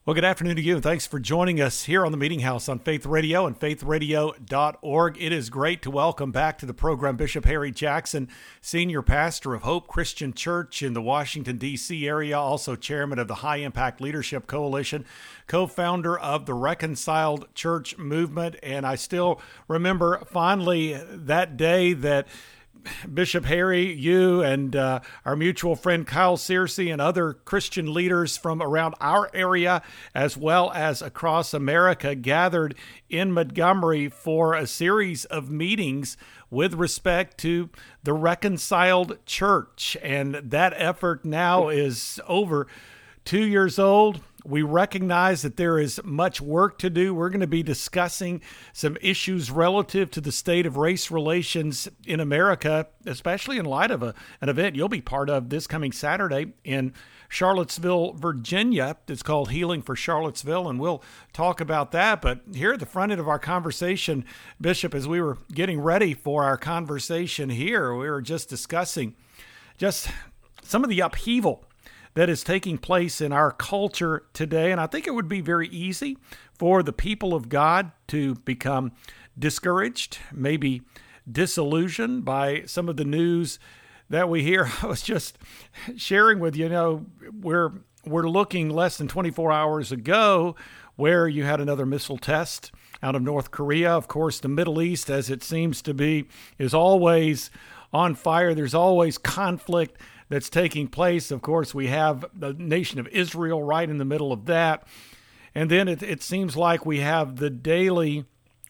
Well, good afternoon to you. Thanks for joining us here on the Meeting House on Faith Radio and faithradio.org. It is great to welcome back to the program Bishop Harry Jackson, Senior Pastor of Hope Christian Church in the Washington, D.C. area, also Chairman of the High Impact Leadership Coalition, co-founder of the Reconciled Church Movement. And I still remember fondly that day that Bishop Harry, you and our mutual friend Kyle Searcy and other Christian leaders from around our area, as well as across America, gathered in Montgomery for a series of meetings with respect to the Reconciled Church. And that effort now is over 2 years old. We recognize that there is much work to do. We're going to be discussing some issues relative to the state of race relations in America, especially in light of an event you'll be part of this coming Saturday in Charlottesville, Virginia. It's called Healing for Charlottesville, and we'll talk about that. But here at the front end of our conversation, Bishop, as we were getting ready for our conversation here, we were just discussing just some of the upheaval that is taking place in our culture today. And I think it would be very easy for the people of God to become discouraged, maybe disillusioned by some of the news that we hear. I was just sharing with you, we're looking less than 24 hours ago where you had another missile test out of North Korea. Of course, the Middle East, as it seems to be, is always on fire. There's always conflict that's taking place. Of course, we have the nation of Israel right in the middle of that. And then it seems like we have the daily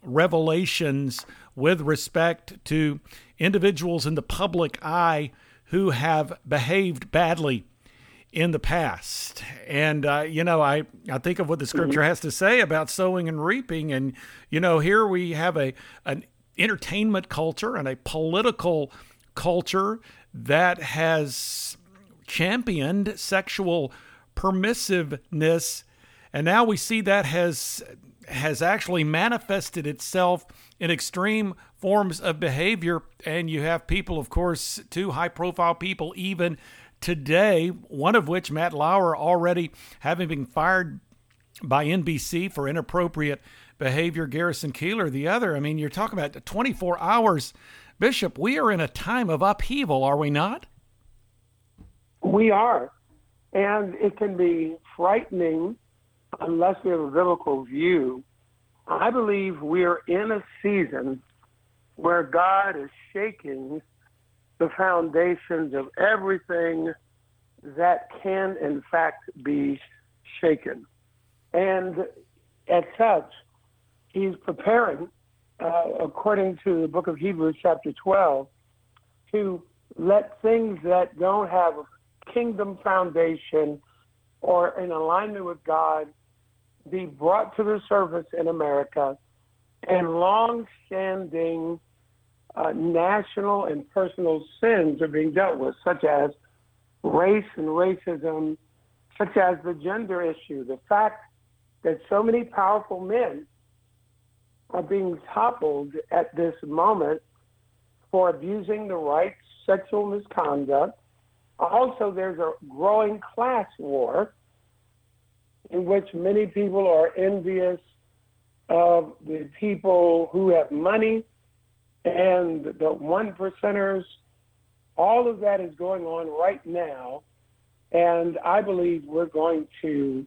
revelations with respect to individuals in the public eye who have behaved badly in the past. And, I think of what the scripture has to say about sowing and reaping. And, here we have an entertainment culture and a political culture that has championed sexual permissiveness, and now we see that has actually manifested itself in extreme forms of behavior. And you have people, of course, two high-profile people even today, one of which, Matt Lauer, already having been fired by NBC for inappropriate behavior, Garrison Keillor the other. I mean, you're talking about 24 hours. Bishop, we are in a time of upheaval, are we not? We are. And it can be frightening unless we have a biblical view. I believe we're in a season where God is shaking the foundations of everything that can, in fact, be shaken. And as such, he's preparing, according to the book of Hebrews chapter 12, to let things that don't have a kingdom foundation or in alignment with God be brought to the surface in America, and long-standing national and personal sins are being dealt with, such as race and racism, such as the gender issue, the fact that so many powerful men are being toppled at this moment for abusing the rights, sexual misconduct. Also, there's a growing class war in which many people are envious of the people who have money and the one percenters. All of that is going on right now, and I believe we're going to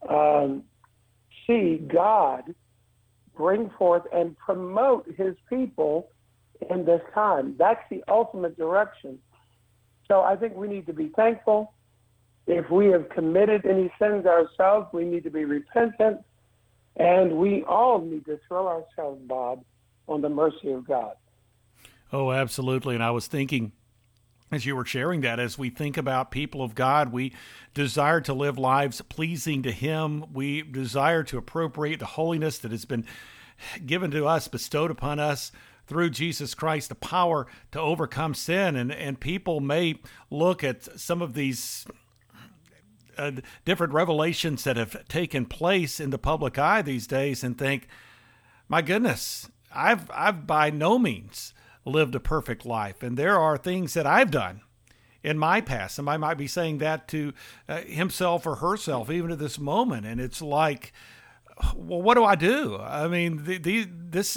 see God bring forth and promote his people in this time. That's the ultimate direction. So I think we need to be thankful. If we have committed any sins ourselves, we need to be repentant. And we all need to throw ourselves, Bob, on the mercy of God. Oh, absolutely. And I was thinking, as you were sharing that, as we think about people of God, we desire to live lives pleasing to him. We desire to appropriate the holiness that has been given to us, bestowed upon us through Jesus Christ, the power to overcome sin. And people may look at some of these different revelations that have taken place in the public eye these days and think, my goodness, I've by no means lived a perfect life. And there are things that I've done in my past. Somebody might be saying that to himself or herself, even at this moment. And it's like, well, what do I do? I mean, this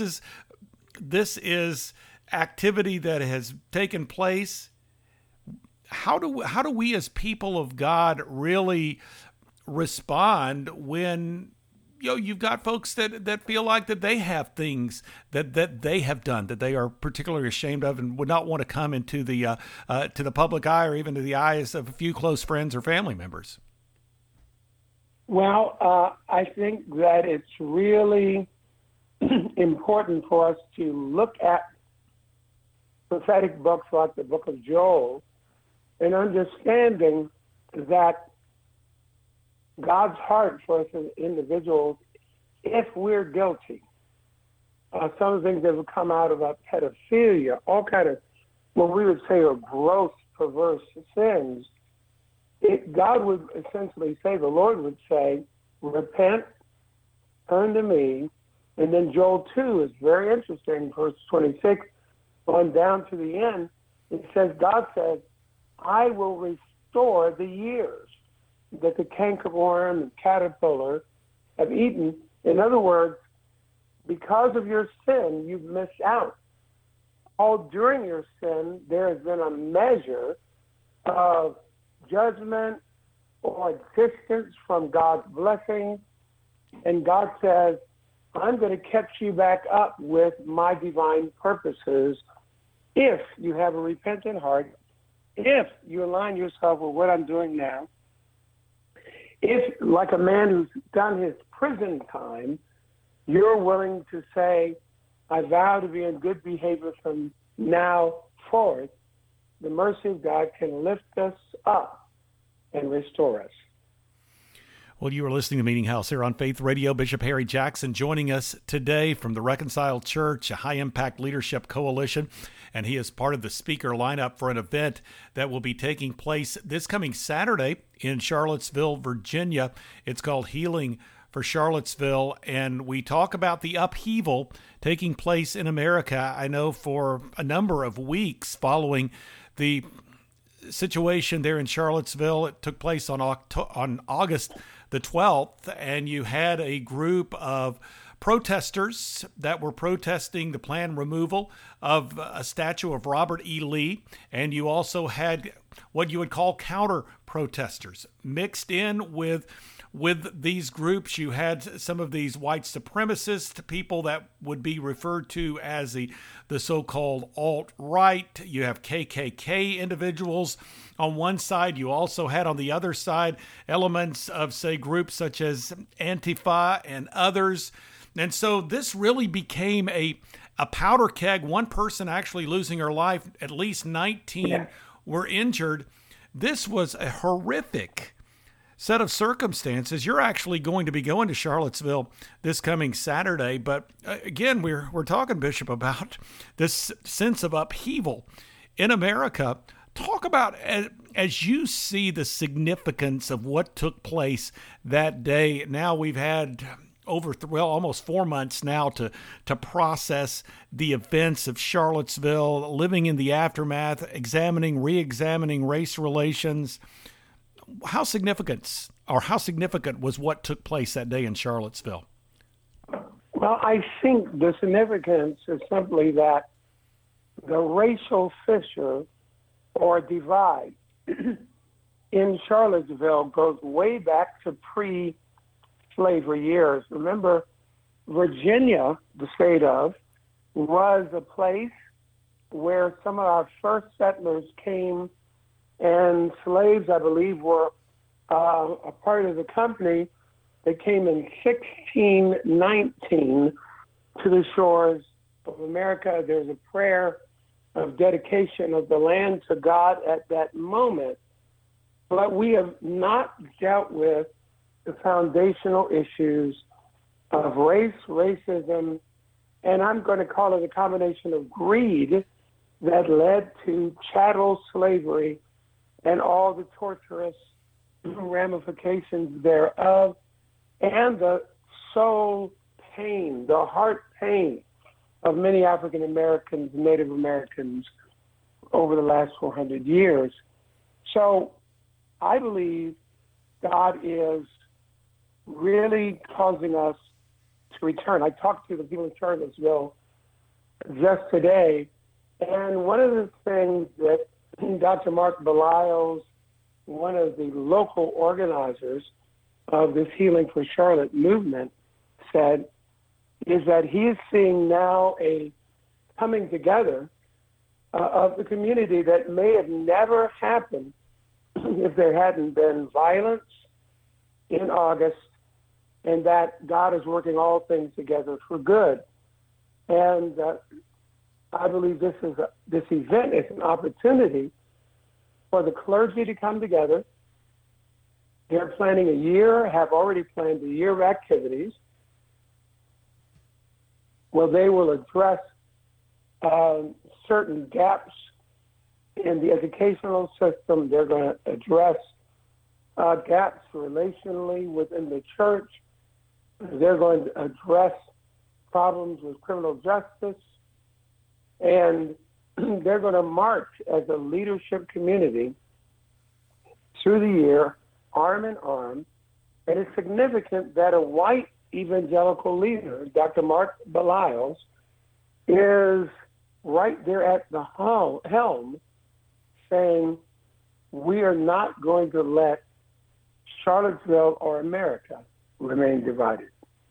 is activity that has taken place. How do we as people of God really respond when you've got folks that feel like that they have things that they have done that they are particularly ashamed of and would not want to come into the to the public eye or even to the eyes of a few close friends or family members? Well, I think that it's really important for us to look at prophetic books like the book of Joel and understanding that God's heart for us as individuals, if we're guilty, some of the things that have come out of pedophilia, all kind of what we would say are gross, perverse sins, God would essentially say, the Lord would say, repent, turn to me. And then Joel 2 is very interesting, verse 26, on down to the end. It says, God says, I will restore the years that the cankerworm and caterpillar have eaten. In other words, because of your sin, you've missed out. All during your sin, there has been a measure of judgment or distance from God's blessing. And God says, I'm going to catch you back up with my divine purposes if you have a repentant heart, if you align yourself with what I'm doing now. If, like a man who's done his prison time, you're willing to say, I vow to be in good behavior from now forth, the mercy of God can lift us up and restore us. Well, you are listening to Meeting House here on Faith Radio. Bishop Harry Jackson joining us today from the Reconciled Church, a high-impact leadership coalition, and he is part of the speaker lineup for an event that will be taking place this coming Saturday in Charlottesville, Virginia. It's called Healing for Charlottesville, and we talk about the upheaval taking place in America. I know for a number of weeks following the situation there in Charlottesville, it took place on August the 12th, and you had a group of protesters that were protesting the planned removal of a statue of Robert E. Lee, and you also had what you would call counter protesters mixed in with these groups. You had some of these white supremacist people that would be referred to as the so-called alt-right. You have KKK individuals on one side. You also had on the other side elements of, say, groups such as Antifa and others. And so this really became a powder keg. One person actually losing her life, at least 19 were injured. This was a horrific set of circumstances. You're actually going to be going to Charlottesville this coming Saturday, but again, we're talking, Bishop, about this sense of upheaval in America. Talk about, as you see the significance of what took place that day. Now we've had almost 4 months now to process the events of Charlottesville, living in the aftermath, re-examining race relations. How significant was what took place that day in Charlottesville? Well, I think the significance is simply that the racial fissure or divide in Charlottesville goes way back to pre-slavery years. Remember, Virginia, the state of, was a place where some of our first settlers came, and slaves, I believe, were a part of the company that came in 1619 to the shores of America. There's a prayer of dedication of the land to God at that moment. But we have not dealt with the foundational issues of race, racism, and I'm going to call it a combination of greed that led to chattel slavery and all the torturous ramifications thereof, and the soul pain, the heart pain of many African Americans, Native Americans over the last 400 years. So I believe God is really causing us to return. I talked to the people in Charlottesville just today, and one of the things that Dr. Mark Belials, one of the local organizers of this Healing for Charlotte movement, said is that he is seeing now a coming together of the community that may have never happened if there hadn't been violence in August, and that God is working all things together for good. And I believe this event is an opportunity for the clergy to come together. They're planning a year, have already planned a year of activities where they will address certain gaps in the educational system. They're going to address gaps relationally within the church. They're going to address problems with criminal justice. And they're going to march as a leadership community through the year, arm in arm. And it's significant that a white evangelical leader, Dr. Mark Belials, is right there at the helm saying, we are not going to let Charlottesville or America remain divided.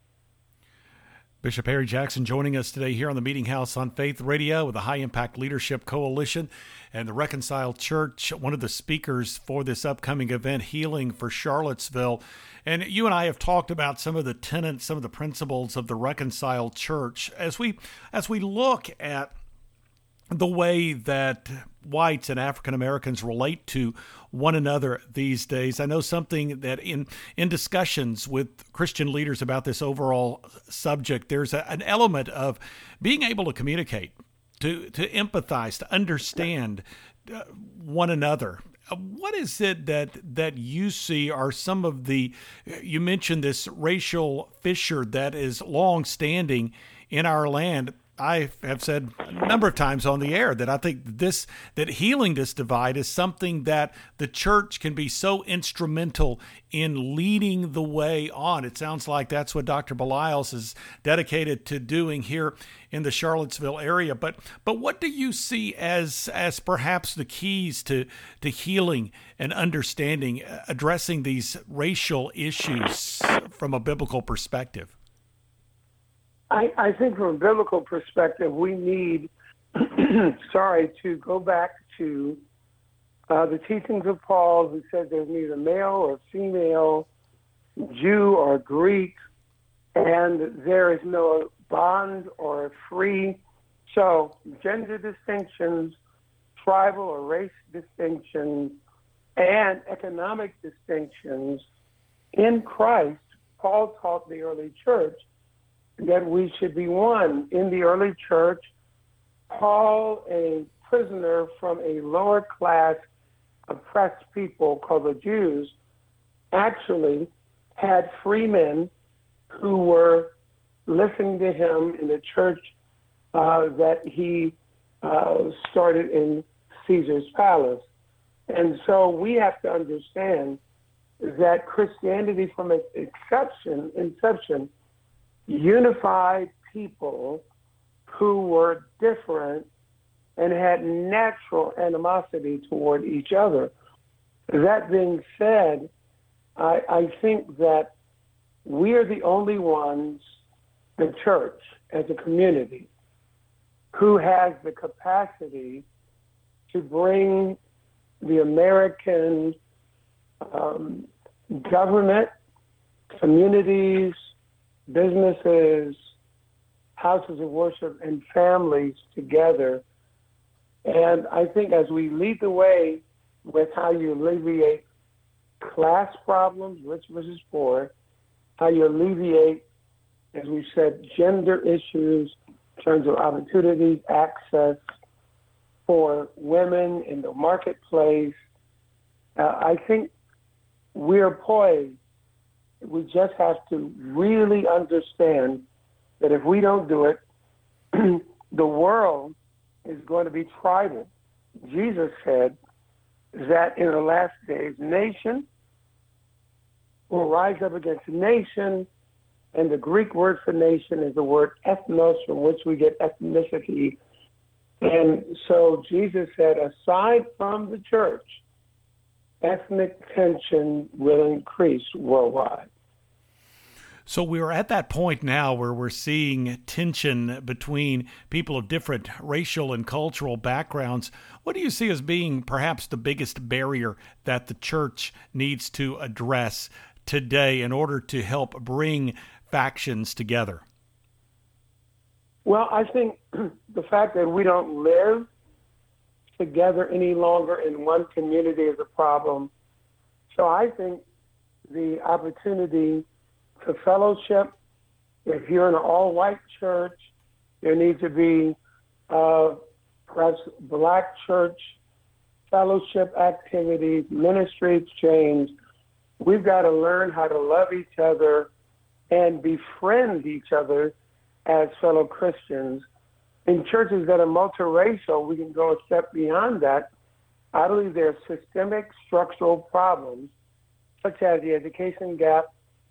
Bishop Harry Jackson joining us today here on the Meeting House on Faith Radio with the High Impact Leadership Coalition and the Reconciled Church, one of the speakers for this upcoming event, Healing for Charlottesville. And you and I have talked about some of the tenets, some of the principles of the Reconciled Church. As we look at the way that whites and African Americans relate to one another these days, I know something that in discussions with Christian leaders about this overall subject, there's an element of being able to communicate, to empathize, to understand one another. What is it that you see are some of the, you mentioned this racial fissure that is long-standing in our land. I have said a number of times on the air that I think that healing this divide is something that the church can be so instrumental in leading the way on. It sounds like that's what Dr. Belials is dedicated to doing here in the Charlottesville area. But what do you see as perhaps the keys to healing and understanding, addressing these racial issues from a biblical perspective? I think from a biblical perspective, we need, to go back to the teachings of Paul, who said there's neither male or female, Jew or Greek, and there is no bond or free. So gender distinctions, tribal or race distinctions, and economic distinctions in Christ, Paul taught the early church that we should be one. In the early church, Paul, a prisoner from a lower class oppressed people called the Jews, actually had free men who were listening to him in the church that he started in Caesar's palace. And so we have to understand that Christianity from its inception unified people who were different and had natural animosity toward each other. That being said, I think that we are the only ones, the church as a community, who has the capacity to bring the American government, communities, businesses, houses of worship, and families together. And I think as we lead the way with how you alleviate class problems, rich versus poor, how you alleviate, as we said, gender issues in terms of opportunities, access for women in the marketplace, I think we're poised. We just have to really understand that if we don't do it, the world is going to be tribal. Jesus said that in the last days, nation will rise up against nation, and the Greek word for nation is the word ethnos, from which we get ethnicity. And so Jesus said, aside from the church, ethnic tension will increase worldwide. So we're at that point now where we're seeing tension between people of different racial and cultural backgrounds. What do you see as being perhaps the biggest barrier that the church needs to address today in order to help bring factions together? Well, I think the fact that we don't live together any longer in one community is a problem. So I think the opportunity to fellowship, if you're in an all-white church, there needs to be perhaps black church fellowship activities, ministry exchange. We've got to learn how to love each other and befriend each other as fellow Christians. In churches that are multiracial, we can go a step beyond that. I believe there are systemic structural problems, such as the education gap.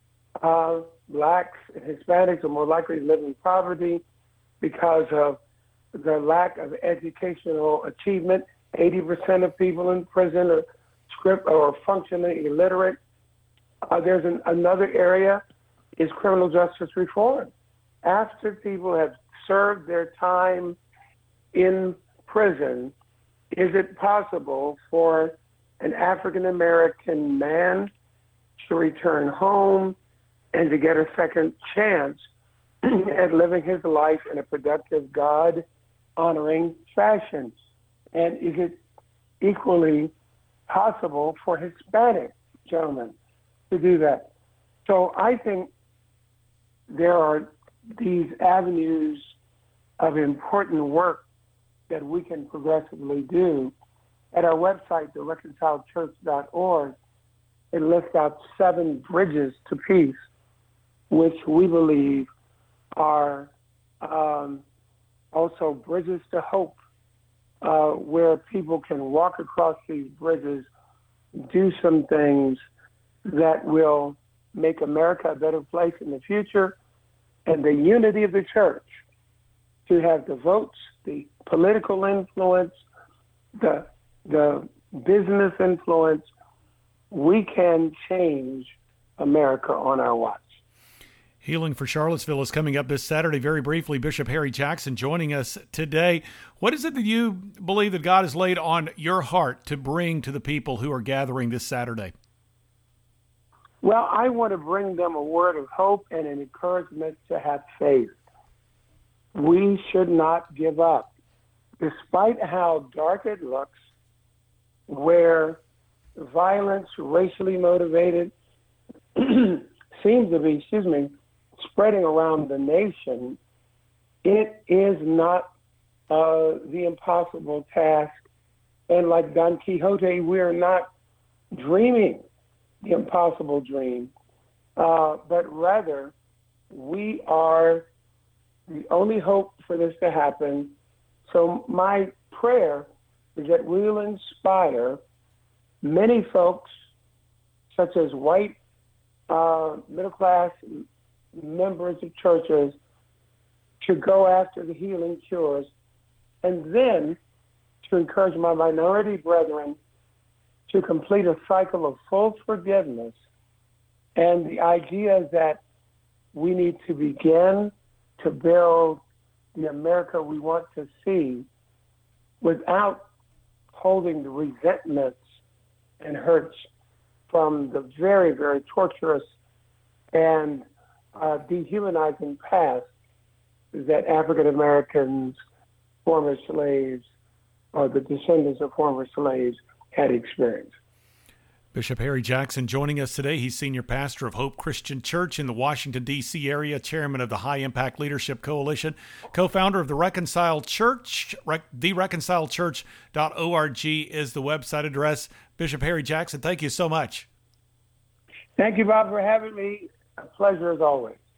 Blacks and Hispanics are more likely to live in poverty because of the lack of educational achievement. 80% of people in prison are functionally illiterate. There's another area is criminal justice reform. After people have served their time in prison, is it possible for an African-American man to return home and to get a second chance at living his life in a productive, God-honoring fashion? And is it equally possible for Hispanic gentlemen to do that? So I think there are these avenues of important work that we can progressively do. At our website, thereconciledchurch.org, it lists out 7 bridges to peace, which we believe are also bridges to hope, where people can walk across these bridges, do some things that will make America a better place in the future, and the unity of the church to have the votes, the political influence, the business influence. We can change America on our watch. Healing for Charlottesville is coming up this Saturday. Very briefly, Bishop Harry Jackson joining us today. What is it that you believe that God has laid on your heart to bring to the people who are gathering this Saturday? Well, I want to bring them a word of hope and an encouragement to have faith. We should not give up. Despite how dark it looks, where violence, racially motivated, seems to be, spreading around the nation, it is not the impossible task. And like Don Quixote, we're not dreaming the impossible dream, but rather we are the only hope for this to happen. So my prayer is that we'll inspire many folks, such as white middle-class members of churches, to go after the healing cures, and then to encourage my minority brethren to complete a cycle of full forgiveness. And the idea that we need to begin to build the America we want to see without holding the resentments and hurts from the very, very torturous and dehumanizing past that African Americans, former slaves, or the descendants of former slaves had experienced. Bishop Harry Jackson joining us today. He's senior pastor of Hope Christian Church in the Washington, D.C. area, chairman of the High Impact Leadership Coalition, co-founder of The Reconciled Church. TheReconciledChurch.org is the website address. Bishop Harry Jackson, thank you so much. Thank you, Bob, for having me. A pleasure as always.